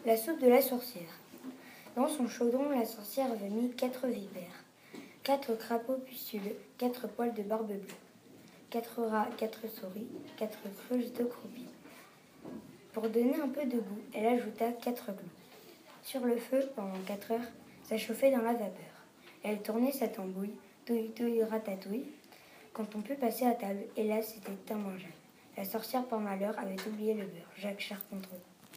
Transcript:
La soupe de la sorcière. Dans son chaudron, la sorcière avait mis 4 vipères, 4 crapauds puistuleux, 4 poils de barbe bleue, 4 rats, 4 souris, 4 cruches de croupis. Pour donner un peu de goût, elle ajouta 4 glands. Sur le feu, pendant 4 heures, ça chauffait dans la vapeur. Elle tournait sa tambouille, touille, touille, ratatouille. Quand on put passer à table, hélas, c'était immangeable. La sorcière, par malheur, avait oublié le beurre. Jacques Charpentreau.